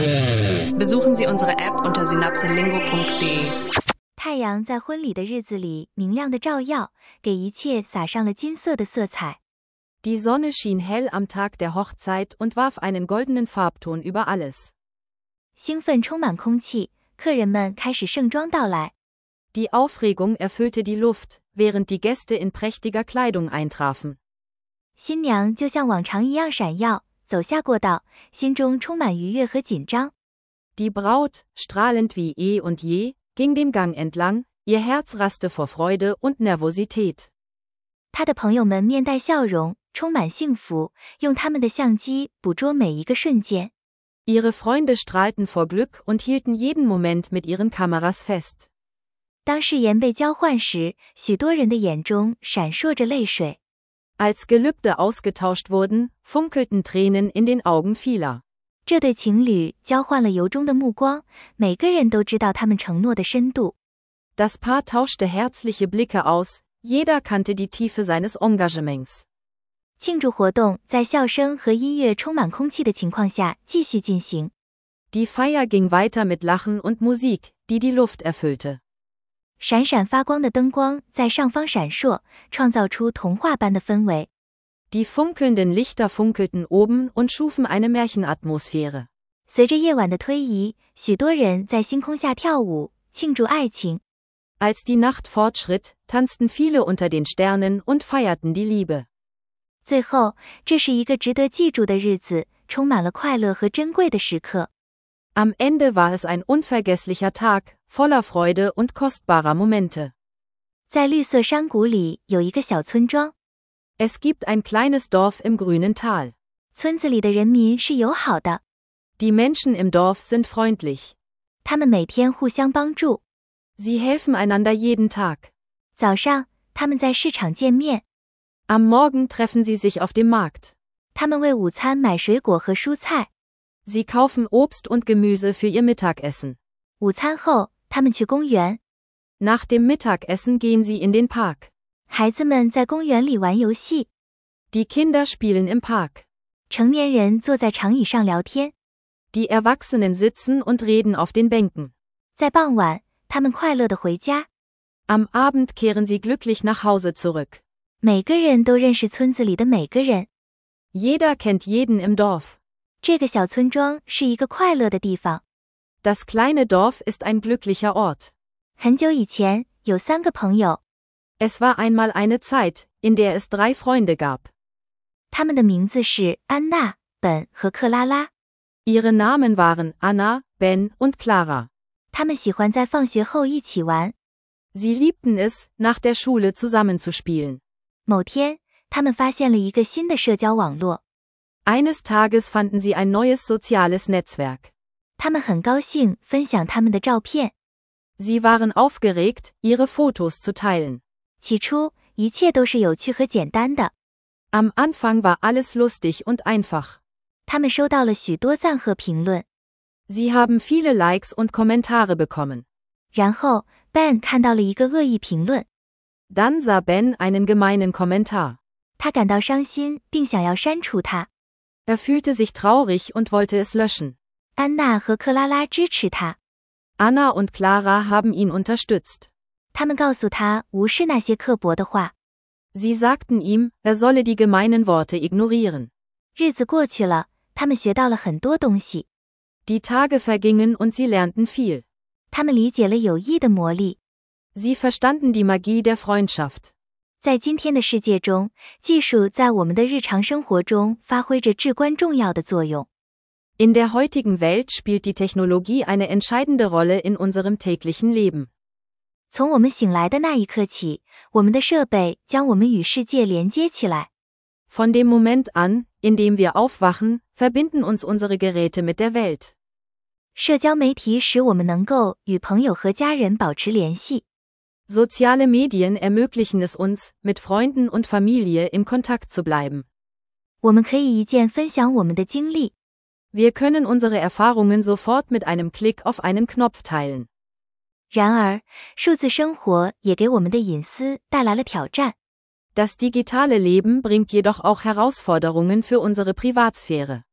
Besuchen Sie unsere App unter synapselingo.de。 太阳在婚礼的日子里明亮的照耀，给一切撒上了金色的色彩。 Die Sonne schien hell am Tag der Hochzeit und warf einen goldenen Farbton über alles. 兴奋充满空气，客人们开始盛装到来。 Die Aufregung erfüllte die Luft, während die Gäste in prächtiger Kleidung eintrafen. 新娘就像往常一样闪耀，走下过道，心中充满愉悦和紧张。 Die Braut, strahlend wie eh und je, ging den Gang entlang, ihr Herz raste vor Freude und Nervosität. 她的朋友们面带笑容，充满幸福，用他们的相机捕捉每一个瞬间。 Ihre Freunde strahlten vor Glück und hielten jeden Moment mit ihren Kameras fest. 当誓言被交换时，许多人的眼中闪烁着泪水。 Als Gelübde ausgetauscht wurden, funkelten Tränen in den Augen vieler. 这对情侣交换了由衷的目光，每个人都知道他们承诺的深度。 Das Paar tauschte herzliche Blicke aus, jeder kannte die Tiefe seines Engagements. 庆祝活动在笑声和音乐充满空气的情况下继续进行。 Die Feier ging weiter mit Lachen und Musik, die die Luft erfüllte. 闪闪发光的灯光在上方闪烁，创造出童话般的氛围。 Die funkelnden Lichter funkelten oben und schufen eine Märchenatmosphäre. 随着夜晚的推移，许多人在星空下跳舞，庆祝爱情。 Als die Nacht fortschritt, tanzten viele unter den Sternen und feierten die Liebe. 最后，这是一个值得记住的日子，充满了快乐和珍贵的时刻。 Am Ende war es ein unvergesslicher Tag, voller Freude und kostbarer Momente. 在绿色山谷里有一个小村庄。 Es gibt ein kleines Dorf im grünen Tal. 村子里的人民是友好的。 Die Menschen im Dorf sind freundlich. 他们每天互相帮助。 Sie helfen einander jeden Tag. 早上，他们在市场见面。 Am Morgen treffen sie sich auf dem Markt. 他们为午餐买水果和蔬菜。 Sie kaufen Obst und Gemüse für ihr Mittagessen. 午餐后，他们去公园。 Nach dem Mittagessen gehen sie in den Park. 孩子们在公园里玩游戏。 Die Kinder spielen im Park. 成年人坐在长椅上聊天。 Die Erwachsenen sitzen und reden auf den Bänken. 在傍晚，他们快乐地回家。 Am Abend kehren sie glücklich nach Hause zurück. 每个人都认识村子里的每个人。 Jeder kennt jeden im Dorf. 这个小村庄是一个快乐的地方。 Das kleine Dorf ist ein glücklicher Ort. 很久以前，有3个朋友。 Es war einmal eine Zeit, in der es 3 Freunde gab. 他们的名字是安娜、本和克拉拉。 Ihre Namen waren Anna, Ben und Clara. 他们喜欢在放学后一起玩。 Sie liebten es, nach der Schule zusammenzuspielen. 某天，他们发现了一个新的社交网络。 Eines Tages fanden sie ein neues soziales Netzwerk. 他们很高兴分享他们的照片。 Sie waren aufgeregt, ihre Fotos zu teilen. 起初，一切都是有趣和简单的。 Am Anfang war alles lustig und einfach. 他们收到了许多赞和评论。 Sie haben viele Likes und Kommentare bekommen. 然后 Ben 看到了一个恶意评论。 Dann sah Ben einen gemeinen Kommentar. 他感到伤心，并想要删除它。 Er fühlte sich traurig und wollte es löschen. 安娜和克拉拉支持他。 Anna und Clara haben ihn unterstützt. 他们告诉他无视那些刻薄的话。 Sie sagten ihm, er solle die gemeinen Worte ignorieren. 日子过去了，他们学到了很多东西。 Die Tage vergingen und sie lernten viel. 他们理解了友谊的魔力。 Sie verstanden die Magie der Freundschaft. 在今天的世界中，技术在我们的日常生活中发挥着至关重要的作用。 In der heutigen Welt spielt die Technologie eine entscheidende Rolle in unserem täglichen Leben. 从我们醒来的那一刻起，我们的设备将我们与世界连接起来。 Von dem Moment an, in dem wir aufwachen, verbinden uns unsere Geräte mit der Welt. 社交媒体使我们能够与朋友和家人保持联系。 Soziale Medien ermöglichen es uns, mit Freunden und Familie in Kontakt zu bleiben. 我们可以一键分享我们的经历。 Wir können unsere Erfahrungen sofort mit einem Klick auf einen Knopf teilen. 然而，数字生活也给我们的隐私带来了挑战。 Das digitale Leben bringt jedoch auch Herausforderungen für unsere Privatsphäre.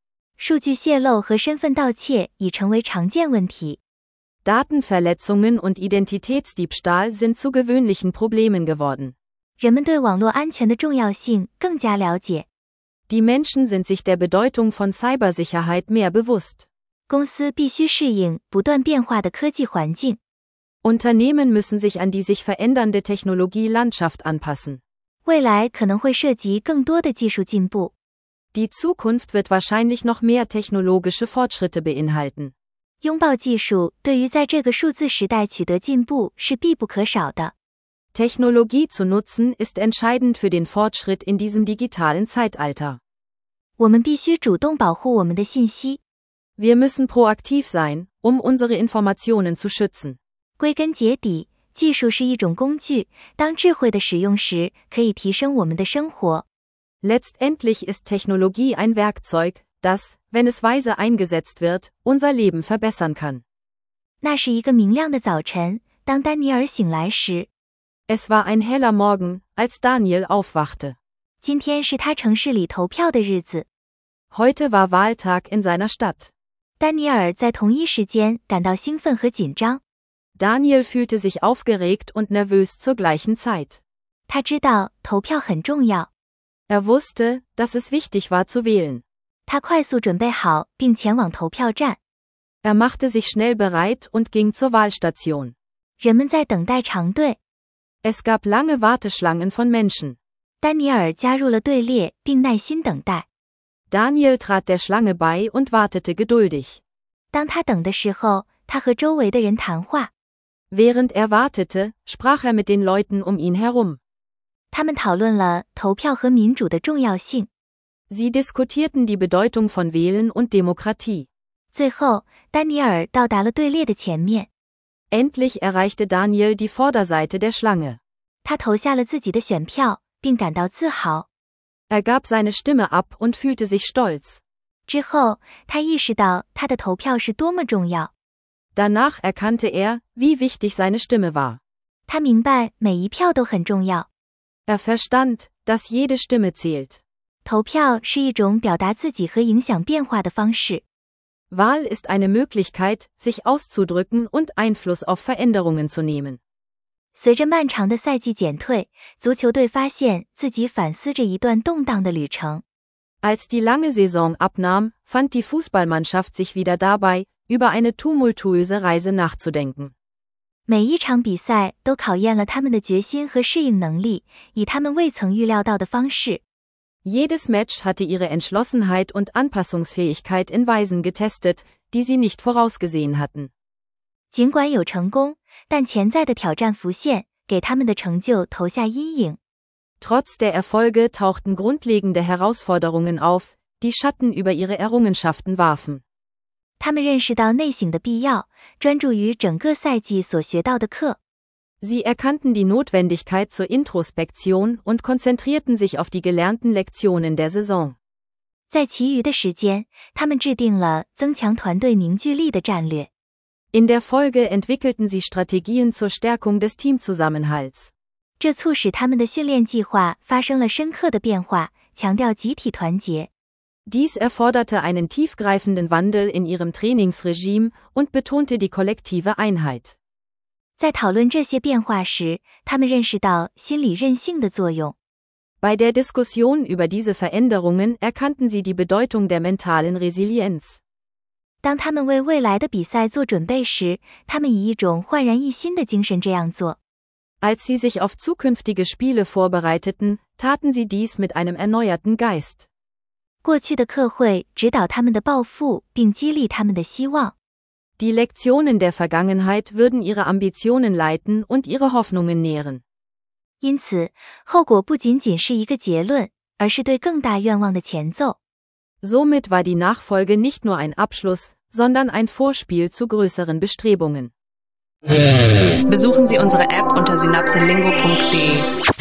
数据泄露和身份盗窃已成为常见问题。 Datenverletzungen und Identitätsdiebstahl sind zu gewöhnlichen Problemen geworden. 人们对网络安全的重要性更加了解。 Die Menschen sind sich der Bedeutung von Cybersicherheit mehr bewusst. 公司必须适应不断变化的科技环境。 Unternehmen müssen sich an die sich verändernde Technologielandschaft anpassen. 未来可能会涉及更多的技术进步。 Die Zukunft wird wahrscheinlich noch mehr technologische Fortschritte beinhalten. 拥抱技术对于在这个数字时代取得进步是必不可少的。 Technologie zu nutzen ist entscheidend für den Fortschritt in diesem digitalen Zeitalter. 我们必须主动保护我们的信息。 Wir müssen proaktiv sein, um unsere Informationen zu schützen. 归根结底，技术是一种工具，当智慧的使用时，可以提升我们的生活。 Letztendlich ist Technologie ein Werkzeug, das, wenn es weise eingesetzt wird, unser Leben verbessern kann. 那是一个明亮的早晨，当丹尼尔醒来时。 Es war ein heller Morgen, als Daniel aufwachte. 今天是他城市里投票的日子。 Heute war Wahltag in seiner Stadt. 丹尼尔在同一时间感到兴奋和紧张。 Daniel fühlte sich aufgeregt und nervös zur gleichen Zeit. 他知道投票很重要。 Er wusste, dass es wichtig war zu wählen. 他快速准备好并前往投票站。 Er machte sich schnell bereit und ging zur Wahlstation. 人们在等待长队。 Es gab lange Warteschlangen von Menschen. 丹尼尔加入了队列并耐心等待。 Daniel trat der Schlange bei und wartete geduldig. 当他等的时候，他和周围的人谈话。 Während er wartete, sprach er mit den Leuten um ihn herum. 他们讨论了投票和民主的重要性。 Sie diskutierten die Bedeutung von Wählen und Demokratie. 最后，丹尼尔到达了队列的前面。 Endlich erreichte Daniel die Vorderseite der Schlange. 他投下了自己的选票，并感到自豪。 Er gab seine Stimme ab und fühlte sich stolz. 之后，他意识到他的投票是多么重要。 Danach erkannte er, wie wichtig seine Stimme war. 他明白每一票都很重要。 Er verstand, dass jede Stimme zählt. 投票是一种表达自己和影响变化的方式。 Wahl ist eine Möglichkeit, sich auszudrücken und Einfluss auf Veränderungen zu nehmen. 随着漫长的赛季减退，足球队发现自己反思着一段动荡的旅程。 Als die lange Saison abnahm, fand die Fußballmannschaft sich wieder dabei, über eine tumultuöse Reise nachzudenken. 每一场比赛都考验了他们的决心和适应能力，以他们未曾预料到的方式。 Jedes Match hatte ihre Entschlossenheit und Anpassungsfähigkeit in Weisen getestet, die sie nicht vorausgesehen hatten. 尽管有成功，但潜在的挑战浮现，给他们的成就投下阴影。 Trotz der Erfolge tauchten grundlegende Herausforderungen auf, die Schatten über ihre Errungenschaften warfen. 他们认识到内省的必要，专注于整个赛季所学到的课。 Sie erkannten die Notwendigkeit zur Introspektion und konzentrierten sich auf die gelernten Lektionen der Saison. 在其余的时间，他们制定了增强团队凝聚力的战略。 In der Folge entwickelten sie Strategien zur Stärkung des Teamzusammenhalts. 这促使他们的训练计划发生了深刻的变化，强调集体团结。 Dies erforderte einen tiefgreifenden Wandel in ihrem Trainingsregime und betonte die kollektive Einheit. 在讨论这些变化时，他们认识到心理韧性的作用。 Bei der Diskussion über diese Veränderungen erkannten sie die Bedeutung der mentalen Resilienz. 当他们为未来的比赛做准备时，他们以一种焕然一新的精神这样做。 Als sie sich auf zukünftige Spiele vorbereiteten, taten sie dies mit einem erneuerten Geist. 过去的课会指导他们的抱负，并激励他们的希望。 Die Lektionen der Vergangenheit würden ihre Ambitionen leiten und ihre Hoffnungen nähren. 因此，后果不仅仅是一个结论，而是对更大愿望的前奏。 Somit war die Nachfolge nicht nur ein Abschluss, sondern ein Vorspiel zu größeren Bestrebungen. Besuchen Sie unsere App unter synapselingo.de.